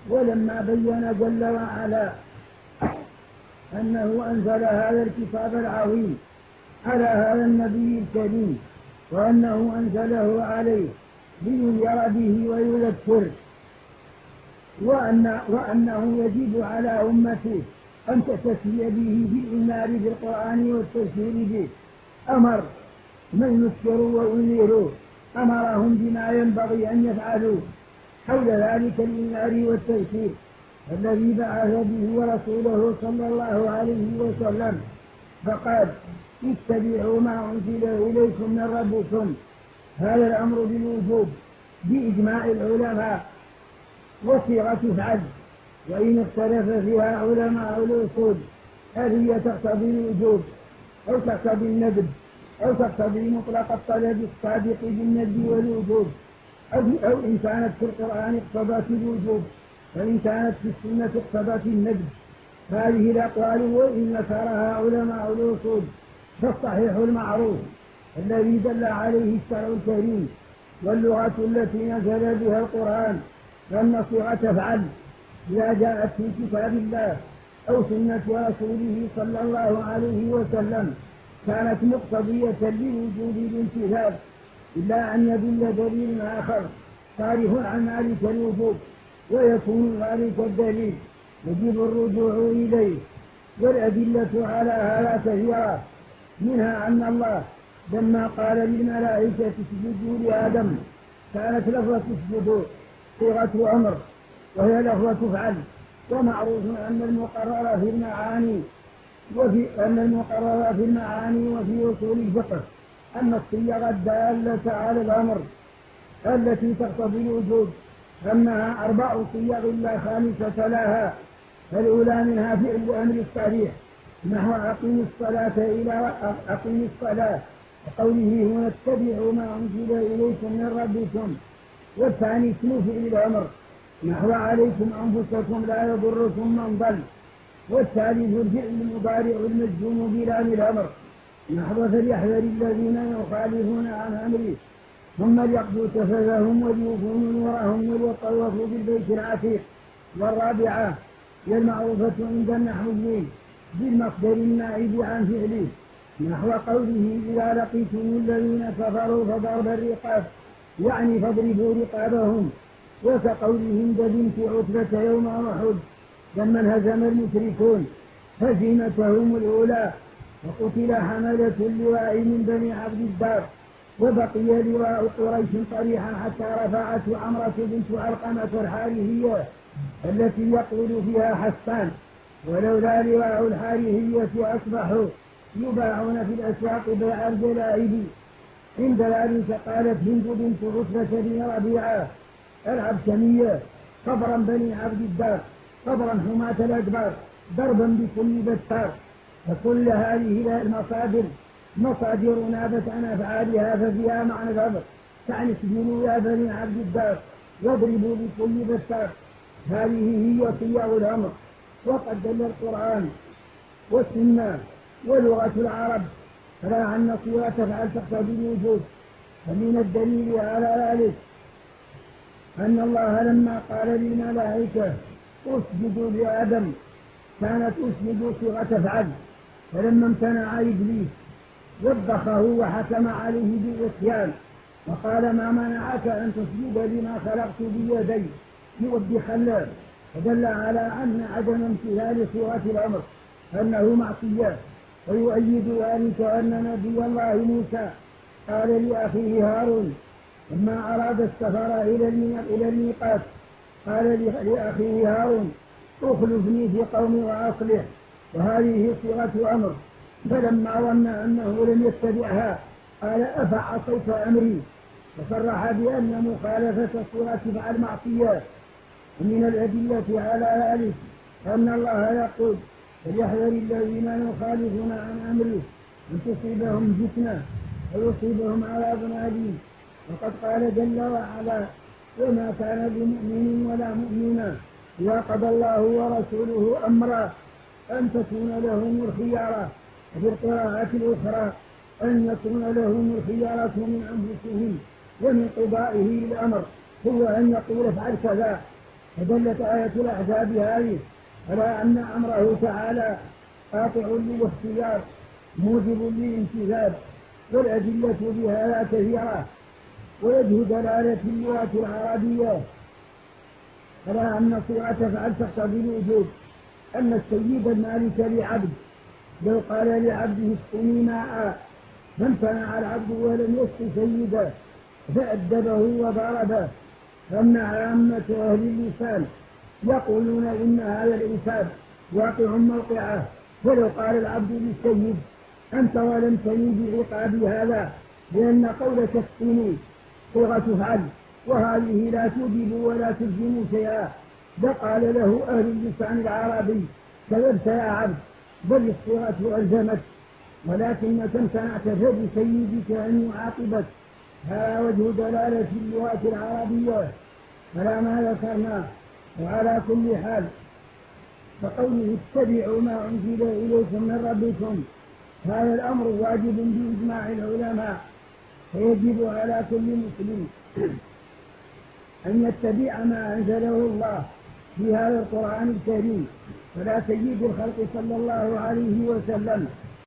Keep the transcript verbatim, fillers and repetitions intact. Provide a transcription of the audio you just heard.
ولما بين جل وعلا أنه أنزل هذا الكتاب العظيم على هذا النبي الكريم، وأنه أنزله عليه لينذر به ويذكر، وأن وأنه يجب على أمته أن تستفي به بالإيمان بالقرآن والتذكير به. أمر من يذكروا وينذروا، أمرهم بما ينبغي أن يفعلوا حول ذلك الإيمان والتذكير الذي بعث به رسوله صلى الله عليه وسلم، فقال: اتبعوا ما أنزل إليكم من ربكم. هذا الأمر بالوجوب بإجماع العلماء، وصيغة افعل، وإن اختلف فيها علماء الأصول هل هي تقتضي الوجوب أو تقتضي الندب أو تقتضي مطلق الطلب السابق بالندب والوجوب، أو إن كانت في القرآن اقتضت الوجوب وإن كانت في السنة اقتضت الندب. هذه الأقوال وإن ذكرها علماء الأصول فالصحيح المعروف الذي دل عليه الشرع الكريم واللغة التي نزل بها القرآن أن صيغة افعل إذا جاءت في كتاب الله أو سنة رسوله صلى الله عليه وسلم كانت مقتضية لوجوب الامتثال، إلا أن يدل دليل آخر صارف عن ذلك الوجوب، ويكون ذلك الدليل يجب الرجوع إليه. والأدلة على هذا كثيرة، منها أن الله لما قال للملائكة اسجدوا لآدم كانت لفظة اسجدوا صيغة أمر وهي لفظة افعل، ومعروف أن المقرر في المعاني وفي أن المقرر في المعاني وفي أصول الفقه أن الصيغ الدالة على الأمر التي تقتضي الوجوب أنها أربع صيغ لا خامسة لها. الأولى منها فعل الأمر الصريح نحو أقيم الصلاة إلى أقيم الصلاة، وقوله هنا اتبعوا ما أنزل إليكم من ربكم. والثاني اسم فعل الأمر نحو عليكم أنفسكم لا يضركم من ضل. والثالث الفعل المضارع المجزوم بلام الأمر نحو فليحذر الذين يخالفون عن أمره ثم ليقضوا تفثهم وليوفوا نورهم وليطوفوا بالبيت العتيق. والرابعة هي المعروفة عند النحويين بالمصدر النائب عن فعله نحو قوله إذا لقيتم الذين كفروا فضرب الرقاب، يعني فاضربوا رقابهم. وكقولهم دبنت عتبة يوم أحد لما انهزم المشركون هزيمتهم الأولى، وقتل حملة اللواء من بني عبد الدار، وبقي لواء قريش طريحا حتى رفعته عمرة بنت علقمة الحارثية التي يقول فيها حسان، ولولا لواء الحارثية أصبحوا يباعون في الأسواق بيع الجلائد. عند ذلك قالت هند بنت عتبة بن ربيعة العبشمية صبرا بني عبد الدار صبرا حماة الأدبار ضربا بكل بتار. فكل هذه المصادر مصادر نابت عن أفعالها ففيها معنى الأمر، يعني اسجنوا يا بني عبد الدار واضربوا بكل بتار. هذه هي صيغ الأمر، وقد دل القرآن والسنة ولغة العرب على أن صيغة تفعل تقتضي الوجود. فمن الدليل على ذلك أن الله لما قال للملائكة اسجدوا لآدم كانت اسجدوا صيغة تفعل، فلما امتنع إبليس وبخه وحكم عليه بالعصيان وقال ما منعك أن تسجد لما خلقت بيدي يوبخ الله، فدل على أن عدم امتثال صيغة الأمر أنه معصية. ويؤيد ذلك أن نبي الله موسى قال لأخيه هارون لما أراد السفر إلى الميقات قال لأخيه هارون اخلفني في قومي وأصلح، وهذه صيغة أمر. فلما ظن أنه لم يتبعها قال أفعصيت أمري، وصرح بأن مخالفة صيغة فعل معصية. ومن الأدلة على ذلك أن الله يقول فليحذر الذين يخالفون عن أمره أن تصيبهم فتنة ويصيبهم عذاب أليم. وقد قال جل وعلا وما كان لمؤمن ولا مؤمنة إذا قضى الله ورسوله أمرا أن تكون لهم الخيارة، وفي القراءة الأخرى أن يكون لهم الخيارة من أنفسهم ومن قضائه الأمر هو أن يقول افعل كذا فدلت آية الأحزاب هذه على أن أمره تعالى قاطع للاختيار موجب للامتثال، والأدلة بهذا كثيرة. ووجه دلالة اللغة العربية على أن صيغة تفعل تقتضي الوجوب أن السيد المالك لعبد لو قال لعبده اسقني ماء فامتنع العبد ولم يسق سيده فأدبه وضربه، فإن عامة أهل اللسان يقولون إن هذا الإنسان واقع موقعه، ولو قال العبد للسيد أنت ولم تني بعقاب هذا، لأن قولك اسقني صيغة فعل وهذه لا توجب ولا تلزم شيئا، فقال له أهل اللسان العربي كذبت يا عبد، بل الصيغة ألزمت ولكنك امتنعت فبسيدك أن يعاقبك. هذا وجه دلالة اللغة العربية على ما ذكرنا. وعلى كل حال فقوله اتبعوا ما أنزل إليكم من ربكم هذا الأمر واجب بإجماع العلماء، فيجب على كل مسلم أن يتبع ما أنزله الله في هذا القرآن الكريم. فلا سيد الخلق صلى الله عليه وسلم